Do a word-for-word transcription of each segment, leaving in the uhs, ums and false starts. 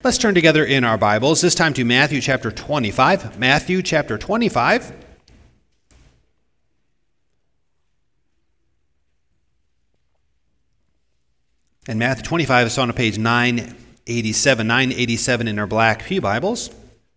Let's turn together in our Bibles, this time to Matthew chapter twenty-five. Matthew chapter twenty-five. And Matthew twenty-five is on page nine eighty-seven, nine eighty-seven in our black pew Bibles.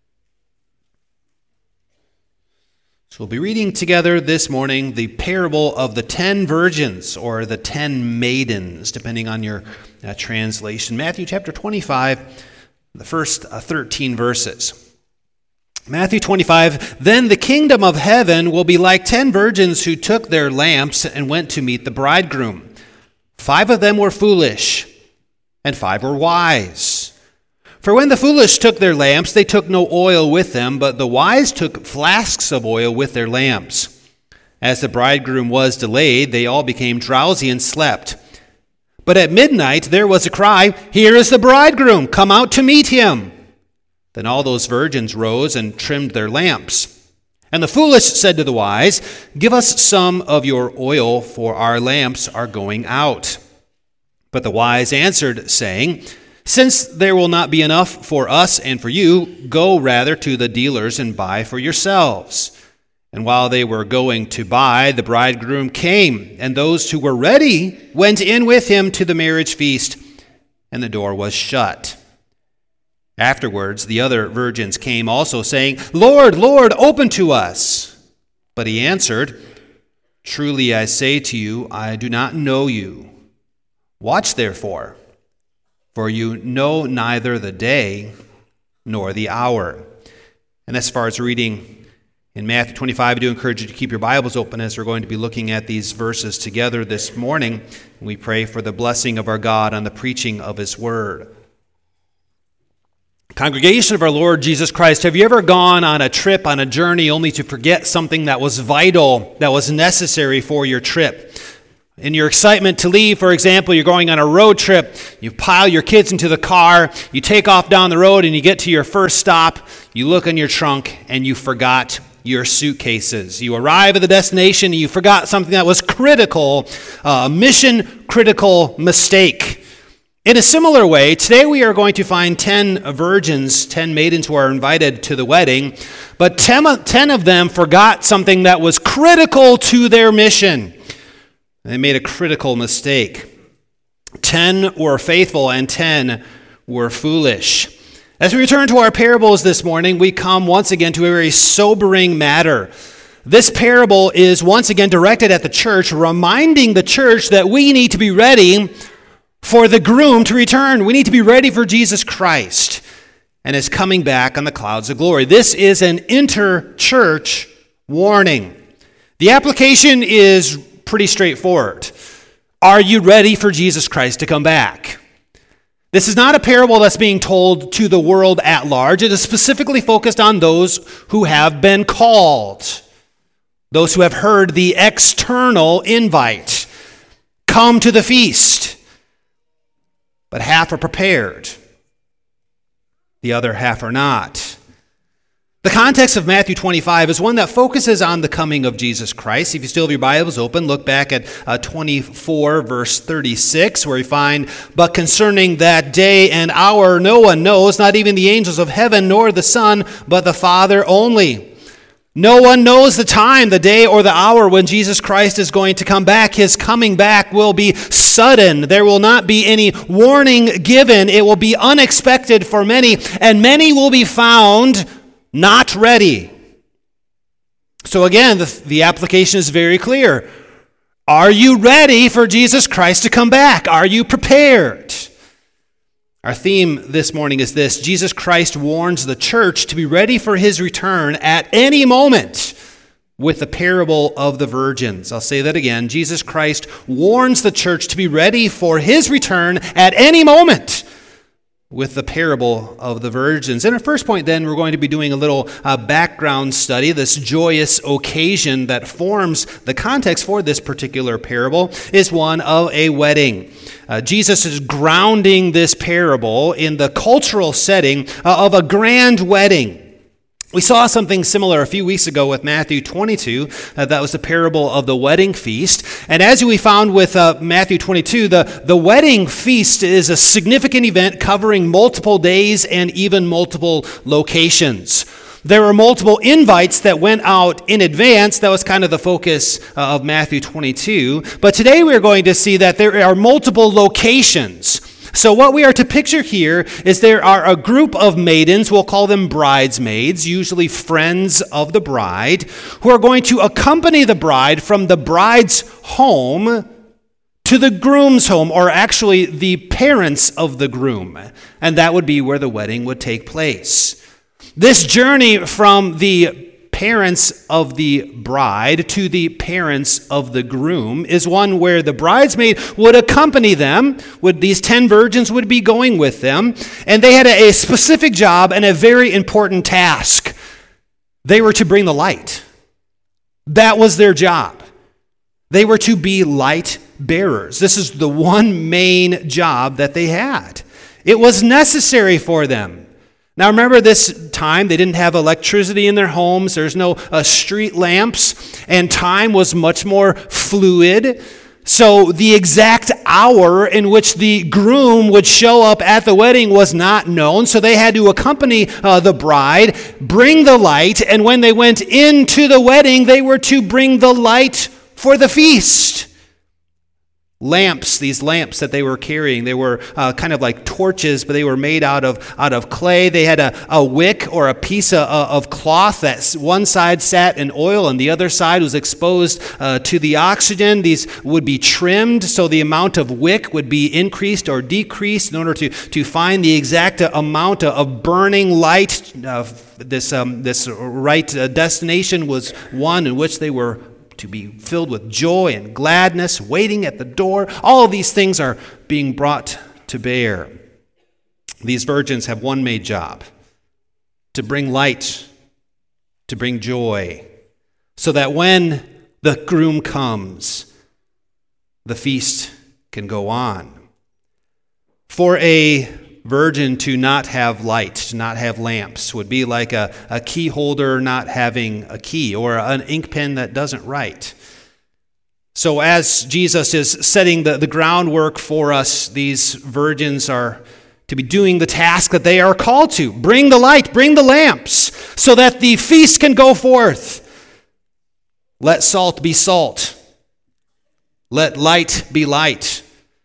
So we'll be reading together this morning the parable of the ten virgins, or the ten maidens, depending on your uh, translation. Matthew chapter twenty-five, the first uh, thirteen verses. Matthew twenty-five, "Then the kingdom of heaven will be like ten virgins who took their lamps and went to meet the bridegroom. Five of them were foolish, and five were wise. For when the foolish took their lamps, they took no oil with them, but the wise took flasks of oil with their lamps. As the bridegroom was delayed, they all became drowsy and slept. But at midnight there was a cry, 'Here is the bridegroom, come out to meet him.' Then all those virgins rose and trimmed their lamps. And the foolish said to the wise, 'Give us some of your oil, for our lamps are going out.' But the wise answered, saying, 'Since there will not be enough for us and for you, go rather to the dealers and buy for yourselves.' And while they were going to buy, the bridegroom came, and those who were ready went in with him to the marriage feast, and the door was shut. Afterwards, the other virgins came also, saying, 'Lord, Lord, open to us.' But he answered, 'Truly I say to you, I do not know you. Watch therefore, for you know neither the day nor the hour.'" And as far as reading in Matthew twenty-five, I do encourage you to keep your Bibles open as we're going to be looking at these verses together this morning. And we pray for the blessing of our God on the preaching of His Word. Congregation of our Lord Jesus Christ, have you ever gone on a trip, on a journey, only to forget something that was vital, that was necessary for your trip? In your excitement to leave, for example, you're going on a road trip, you pile your kids into the car, you take off down the road and you get to your first stop, you look in your trunk and you forgot your suitcases. You arrive at the destination and you forgot something that was critical, a mission critical mistake. In a similar way, today we are going to find ten virgins, ten maidens who are invited to the wedding, but ten, ten of them forgot something that was critical to their mission. They made a critical mistake. Ten were faithful and ten were foolish. As we return to our parables this morning, we come once again to a very sobering matter. This parable is once again directed at the church, reminding the church that we need to be ready for the groom to return. We need to be ready for Jesus Christ and His coming back on the clouds of glory. This is an inter-church warning. The application is pretty straightforward. Are you ready for Jesus Christ to come back? This is not a parable that's being told to the world at large. It is specifically focused on those who have been called, those who have heard the external invite. Come to the feast. But half are prepared. The other half are not. The context of Matthew twenty-five is one that focuses on the coming of Jesus Christ. If you still have your Bibles open, look back at uh, twenty-four, verse thirty-six, where we find, "But concerning that day and hour no one knows, not even the angels of heaven, nor the Son, but the Father only." No one knows the time, the day, or the hour when Jesus Christ is going to come back. His coming back will be sudden. There will not be any warning given. It will be unexpected for many, and many will be found not ready. So again, the, the application is very clear. Are you ready for Jesus Christ to come back? Are you prepared? Our theme this morning is this: Jesus Christ warns the church to be ready for His return at any moment with the parable of the virgins. I'll say that again. Jesus Christ warns the church to be ready for His return at any moment with the parable of the virgins. In our first point, then, we're going to be doing a little uh, background study. This joyous occasion that forms the context for this particular parable is one of a wedding. Uh, Jesus is grounding this parable in the cultural setting uh, of a grand wedding. We saw something similar a few weeks ago with Matthew twenty-two. Uh, that was the parable of the wedding feast. And as we found with uh, Matthew twenty-two, the, the wedding feast is a significant event covering multiple days and even multiple locations. There were multiple invites that went out in advance. That was kind of the focus uh, of Matthew twenty-two. But today we're going to see that there are multiple locations. So what we are to picture here is there are a group of maidens, we'll call them bridesmaids, usually friends of the bride, who are going to accompany the bride from the bride's home to the groom's home, or actually the parents of the groom. And that would be where the wedding would take place. This journey from the parents of the bride to the parents of the groom is one where the bridesmaid would accompany them. Would these ten virgins would be going with them, and they had a, a specific job and a very important task. They were to bring the light. That was their job. They were to be light bearers. This is the one main job that they had. It was necessary for them. Now remember, this time they didn't have electricity in their homes. There's no uh, street lamps, and time was much more fluid. So the exact hour in which the groom would show up at the wedding was not known. So they had to accompany uh, the bride, bring the light, and when they went into the wedding, they were to bring the light for the feast. Lamps, these lamps that they were carrying, they were uh, kind of like torches, but they were made out of out of clay. They had a, a wick or a piece of, of cloth that one side sat in oil and the other side was exposed uh, to the oxygen. These would be trimmed so the amount of wick would be increased or decreased in order to, to find the exact amount of burning light. Uh, this, um, this right uh, destination was one in which they were to be filled with joy and gladness, waiting at the door. All of these things are being brought to bear. These virgins have one main job: to bring light, to bring joy, so that when the groom comes, the feast can go on. For a virgin to not have light, to not have lamps, would be like a, a key holder not having a key, or an ink pen that doesn't write. So as Jesus is setting the, the groundwork for us, these virgins are to be doing the task that they are called to. Bring the light, bring the lamps, so that the feast can go forth. Let salt be salt. Let light be light.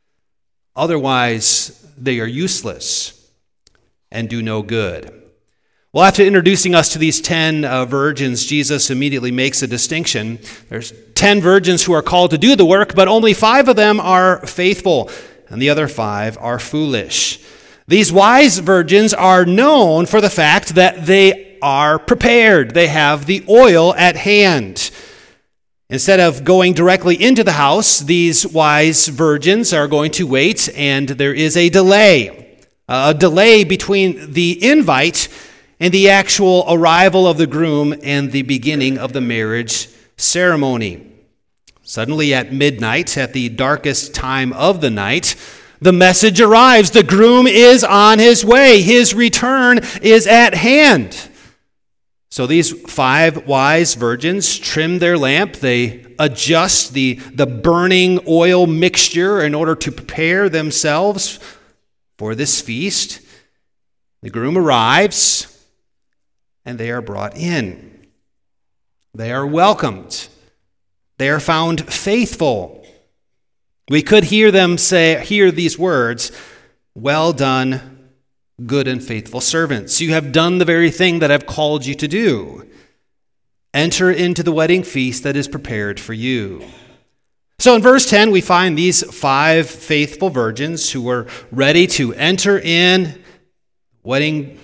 Otherwise, they are useless and do no good. Well, after introducing us to these ten uh, virgins, Jesus immediately makes a distinction. There's ten virgins who are called to do the work, but only five of them are faithful, and the other five are foolish. These wise virgins are known for the fact that they are prepared. They have the oil at hand. Instead of going directly into the house, these wise virgins are going to wait, and there is a delay. A delay between the invite and the actual arrival of the groom and the beginning of the marriage ceremony. Suddenly at midnight, at the darkest time of the night, the message arrives. The groom is on his way. His return is at hand. So these five wise virgins trim their lamp. They adjust the, the burning oil mixture in order to prepare themselves for this feast. The groom arrives, and they are brought in. They are welcomed. They are found faithful. We could hear them say, hear these words, "Well done, good and faithful servants. You have done the very thing that I've called you to do. Enter into the wedding feast that is prepared for you." So in verse ten, we find these five faithful virgins who were ready to enter in. Wedding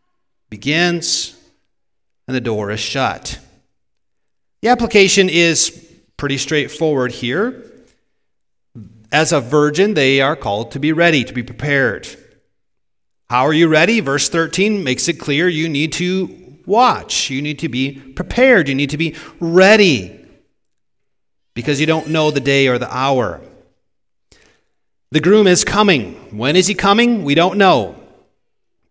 begins, and the door is shut. The application is pretty straightforward here. As a virgin, they are called to be ready, to be prepared. How are you ready? Verse thirteen makes it clear you need to watch. You need to be prepared. You need to be ready because you don't know the day or the hour. The groom is coming. When is he coming? We don't know.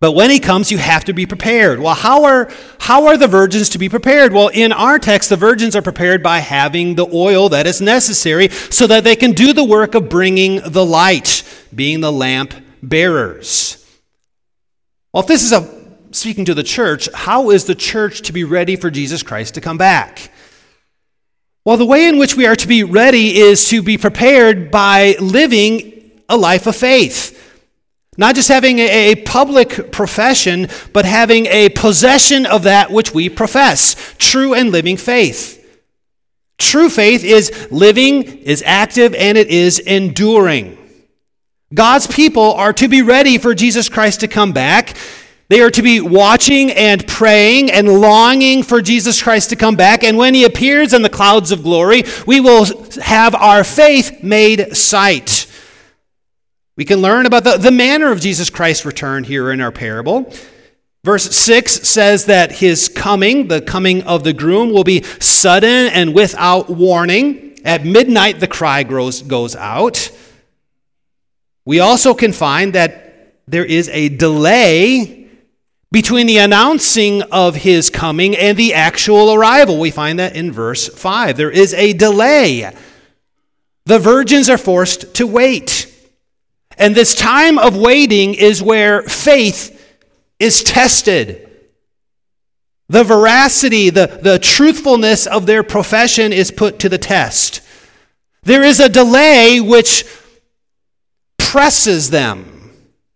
But when he comes, you have to be prepared. Well, how are, how are the virgins to be prepared? Well, in our text, the virgins are prepared by having the oil that is necessary so that they can do the work of bringing the light, being the lamp bearers. Well, if this is a, speaking to the church, how is the church to be ready for Jesus Christ to come back? Well, the way in which we are to be ready is to be prepared by living a life of faith. Not just having a public profession, but having a possession of that which we profess. True and living faith. True faith is living, is active, and it is enduring. God's people are to be ready for Jesus Christ to come back. They are to be watching and praying and longing for Jesus Christ to come back. And when he appears in the clouds of glory, we will have our faith made sight. We can learn about the, the manner of Jesus Christ's return here in our parable. Verse six says that his coming, the coming of the groom, will be sudden and without warning. At midnight, the cry grows, goes out. We also can find that there is a delay between the announcing of his coming and the actual arrival. We find that in verse five. There is a delay. The virgins are forced to wait. And this time of waiting is where faith is tested. The veracity, the, the truthfulness of their profession is put to the test. There is a delay which presses them.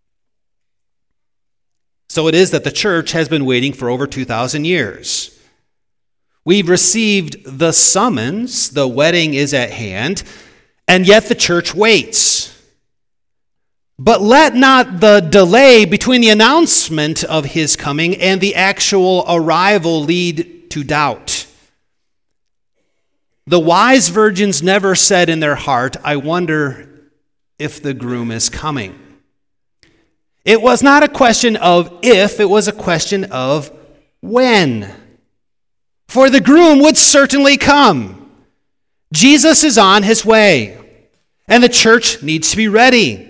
So it is that the church has been waiting for over two thousand years. We've received the summons, the wedding is at hand, and yet the church waits. But let not the delay between the announcement of his coming and the actual arrival lead to doubt. The wise virgins never said in their heart, I wonder if the groom is coming. It was not a question of if, it was a question of when. For the groom would certainly come. Jesus is on his way, and the church needs to be ready.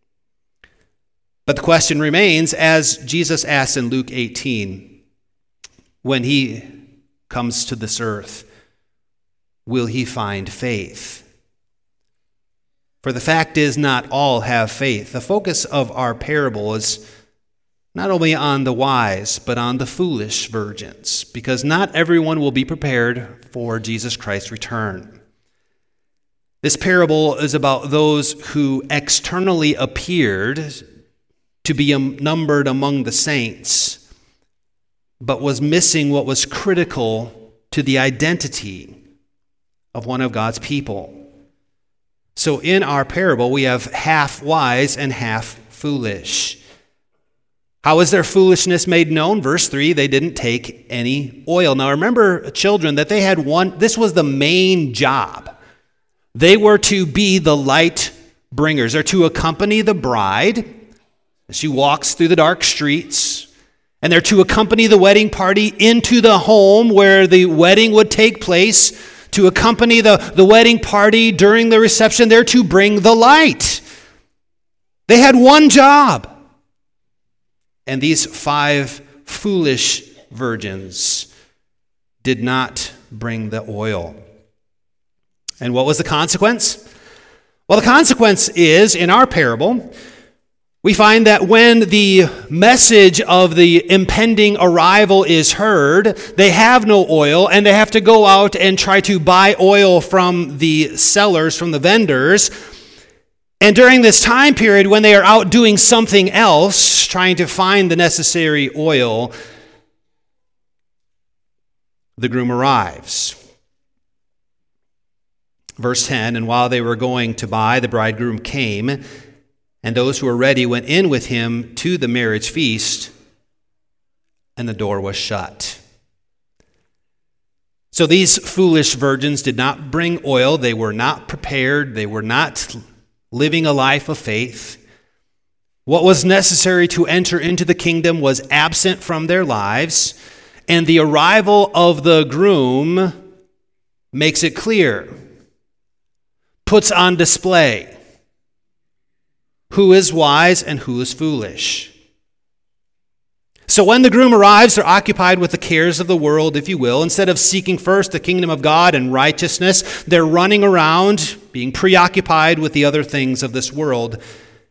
But the question remains, as Jesus asks in Luke eighteen, when he comes to this earth, will he find faith? For the fact is, not all have faith. The focus of our parable is not only on the wise, but on the foolish virgins, because not everyone will be prepared for Jesus Christ's return. This parable is about those who externally appeared to be numbered among the saints, but was missing what was critical to the identity of one of God's people. So in our parable, we have half wise and half foolish. How is their foolishness made known? Verse three, they didn't take any oil. Now remember, children, that they had one, this was the main job. They were to be the light bringers, or to accompany the bride as she walks through the dark streets, and they're to accompany the wedding party into the home where the wedding would take place, to accompany the, the wedding party during the reception. They're to bring the light. They had one job. And these five foolish virgins did not bring the oil. And what was the consequence? Well, the consequence is, in our parable, we find that when the message of the impending arrival is heard, they have no oil, and they have to go out and try to buy oil from the sellers, from the vendors. And during this time period, when they are out doing something else, trying to find the necessary oil, the groom arrives. Verse ten, and while they were going to buy, the bridegroom came, and those who were ready went in with him to the marriage feast, and the door was shut. So these foolish virgins did not bring oil. They were not prepared. They were not living a life of faith. What was necessary to enter into the kingdom was absent from their lives, and the arrival of the groom makes it clear, puts on display who is wise and who is foolish. So when the groom arrives, they're occupied with the cares of the world, if you will. Instead of seeking first the kingdom of God and righteousness, they're running around, being preoccupied with the other things of this world.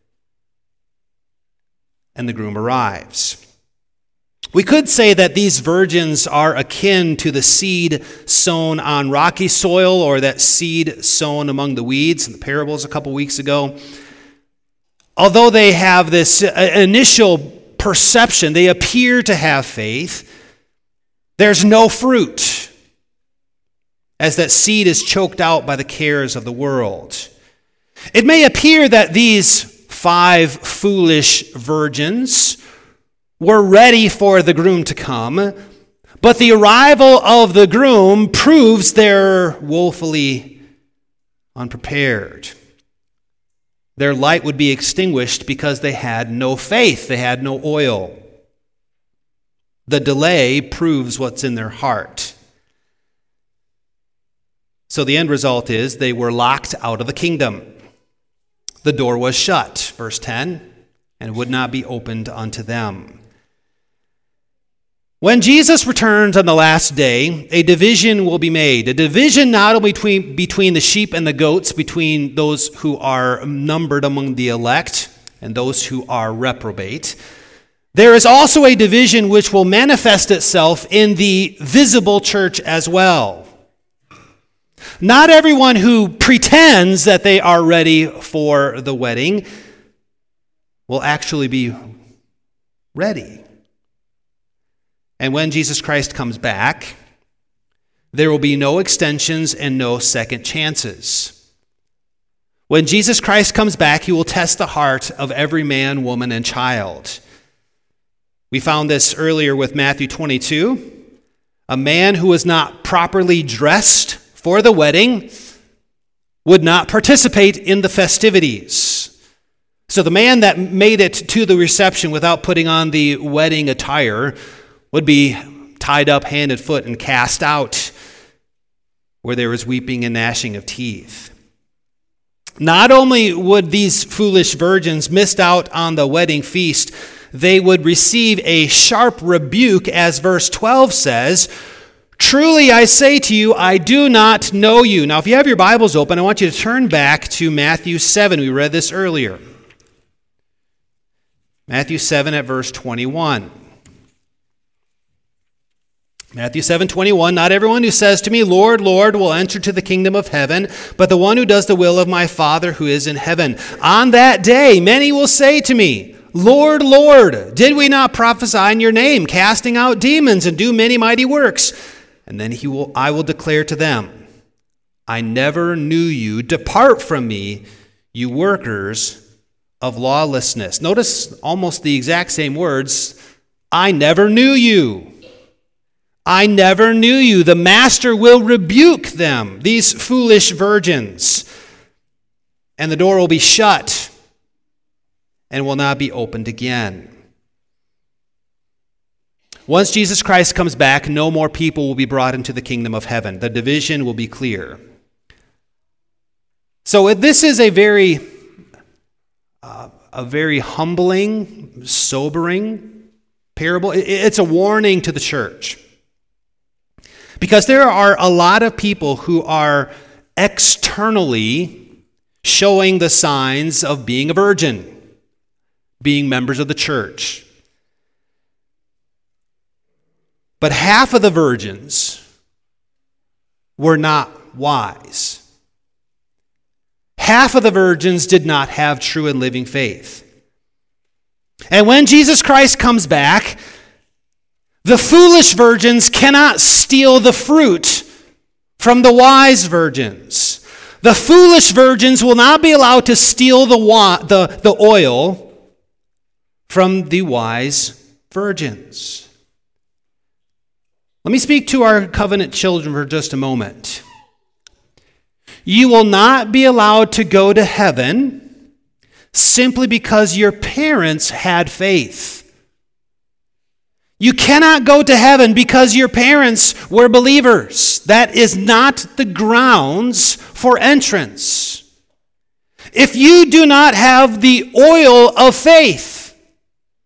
And the groom arrives. We could say that these virgins are akin to the seed sown on rocky soil or that seed sown among the weeds in the parables a couple weeks ago. Although they have this initial perception, they appear to have faith, there's no fruit, as that seed is choked out by the cares of the world. It may appear that these five foolish virgins were ready for the groom to come, but the arrival of the groom proves they're woefully unprepared. Their light would be extinguished because they had no faith, they had no oil. The delay proves what's in their heart. So the end result is they were locked out of the kingdom. The door was shut, verse ten, and would not be opened unto them. When Jesus returns on the last day, a division will be made. A division not only between, between the sheep and the goats, between those who are numbered among the elect and those who are reprobate. There is also a division which will manifest itself in the visible church as well. Not everyone who pretends that they are ready for the wedding will actually be ready. And when Jesus Christ comes back, there will be no extensions and no second chances. When Jesus Christ comes back, he will test the heart of every man, woman, and child. We found this earlier with Matthew twenty-two. A man who was not properly dressed for the wedding would not participate in the festivities. So the man that made it to the reception without putting on the wedding attire would be tied up hand and foot and cast out where there was weeping and gnashing of teeth. Not only would these foolish virgins miss out on the wedding feast, they would receive a sharp rebuke, as verse twelve says, "Truly I say to you, I do not know you." Now, if you have your Bibles open, I want you to turn back to Matthew seven. We read this earlier. Matthew seven at verse twenty-one. Matthew seven twenty-one, "Not everyone who says to me, 'Lord, Lord,' will enter to the kingdom of heaven, but the one who does the will of my Father who is in heaven. On that day many will say to me, 'Lord, Lord, did we not prophesy in your name, casting out demons and do many mighty works?' And then he will, I will declare to them, 'I never knew you. Depart from me, you workers of lawlessness.'" Notice almost the exact same words. "I never knew you. I never knew you." The master will rebuke them, these foolish virgins, and the door will be shut and will not be opened again. Once Jesus Christ comes back, no more people will be brought into the kingdom of heaven. The division will be clear. So this is a very, uh, a very humbling, sobering parable. It's a warning to the church. Because there are a lot of people who are externally showing the signs of being a virgin, being members of the church. But half of the virgins were not wise. Half of the virgins did not have true and living faith. And when Jesus Christ comes back, the foolish virgins cannot steal the fruit from the wise virgins. The foolish virgins will not be allowed to steal the, wa- the, the oil from the wise virgins. Let me speak to our covenant children for just a moment. You will not be allowed to go to heaven simply because your parents had faith. You cannot go to heaven because your parents were believers. That is not the grounds for entrance. If you do not have the oil of faith,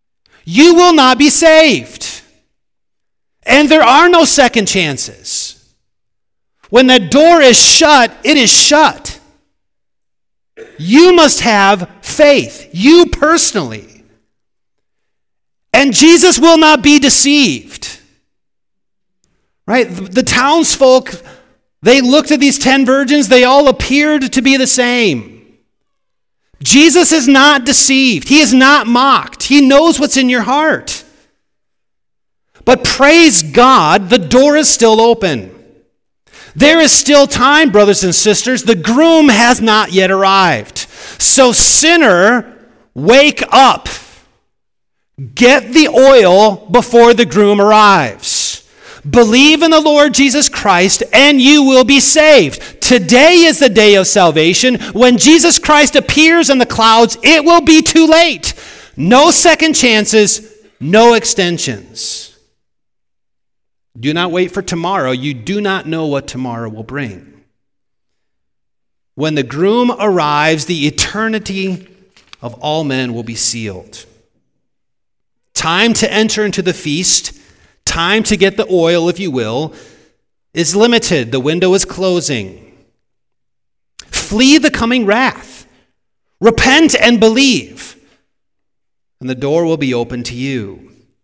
you will not be saved. And there are no second chances. When that door is shut, it is shut. You must have faith, you personally. And Jesus will not be deceived. Right? The townsfolk, they looked at these ten virgins, they all appeared to be the same. Jesus is not deceived. He is not mocked. He knows what's in your heart. But praise God, the door is still open. There is still time, brothers and sisters. The groom has not yet arrived. So sinner, wake up. Get the oil before the groom arrives. Believe in the Lord Jesus Christ and you will be saved. Today is the day of salvation. When Jesus Christ appears in the clouds, it will be too late. No second chances, no extensions. Do not wait for tomorrow. You do not know what tomorrow will bring. When the groom arrives, the eternity of all men will be sealed. Time to enter into the feast, time to get the oil, if you will, is limited. The window is closing. Flee the coming wrath. Repent and believe, and the door will be open to you.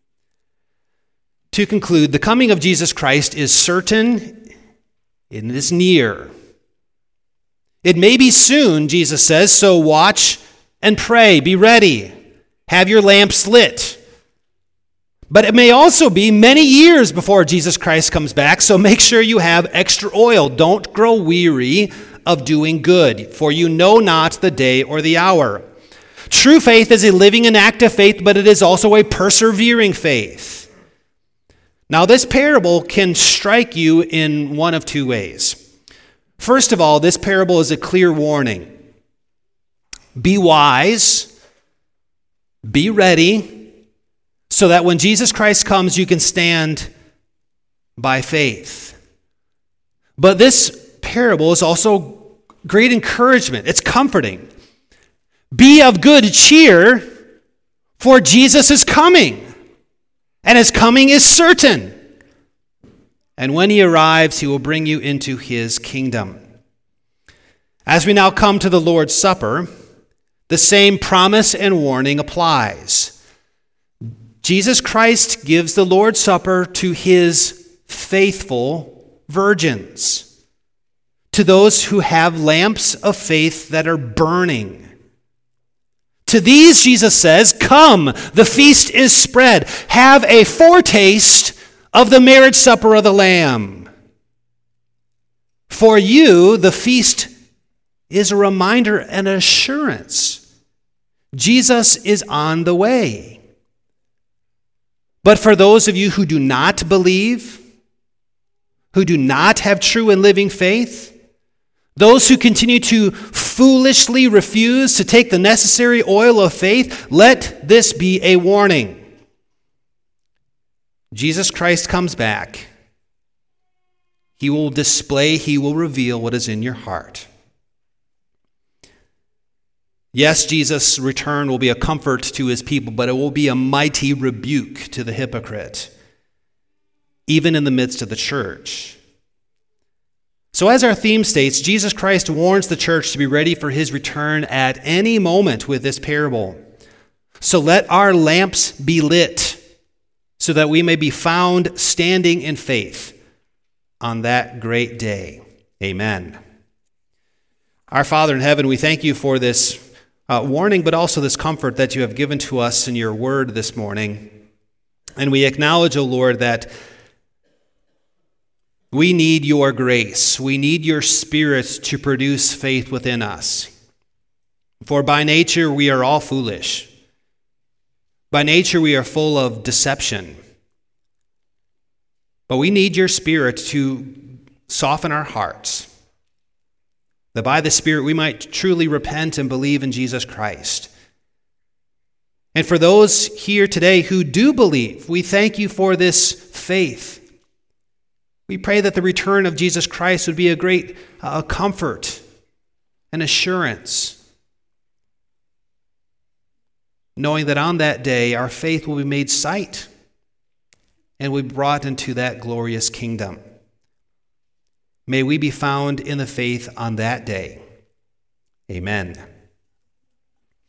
To conclude, the coming of Jesus Christ is certain, it is near. It may be soon, Jesus says, so watch and pray, be ready, have your lamps lit. But it may also be many years before Jesus Christ comes back, so make sure you have extra oil. Don't grow weary of doing good, for you know not the day or the hour. True faith is a living and active faith, but it is also a persevering faith. Now, this parable can strike you in one of two ways. First of all, this parable is a clear warning. Be wise, be ready, so that when Jesus Christ comes, you can stand by faith. But this parable is also great encouragement. It's comforting. Be of good cheer, for Jesus is coming. And his coming is certain. And when he arrives, he will bring you into his kingdom. As we now come to the Lord's Supper, the same promise and warning applies. Jesus Christ gives the Lord's Supper to his faithful virgins, to those who have lamps of faith that are burning. To these, Jesus says, come, the feast is spread. Have a foretaste of the marriage supper of the Lamb. For you, the feast is a reminder and assurance. Jesus is on the way. But for those of you who do not believe, who do not have true and living faith, those who continue to foolishly refuse to take the necessary oil of faith, let this be a warning. Jesus Christ comes back. He will display, he will reveal what is in your heart. Yes, Jesus' return will be a comfort to his people, but it will be a mighty rebuke to the hypocrite, even in the midst of the church. So as our theme states, Jesus Christ warns the church to be ready for his return at any moment with this parable. So let our lamps be lit so that we may be found standing in faith on that great day. Amen. Our Father in heaven, we thank you for this uh, warning, but also this comfort that you have given to us in your word this morning. And we acknowledge, O Lord, that we need your grace. We need your Spirit to produce faith within us. For by nature we are all foolish. By nature we are full of deception. But we need your Spirit to soften our hearts, that by the Spirit we might truly repent and believe in Jesus Christ. And for those here today who do believe, we thank you for this faith. We pray that the return of Jesus Christ would be a great uh, comfort and assurance. knowing that on that day our faith will be made sight and will be brought into that glorious kingdom. May we be found in the faith on that day. Amen.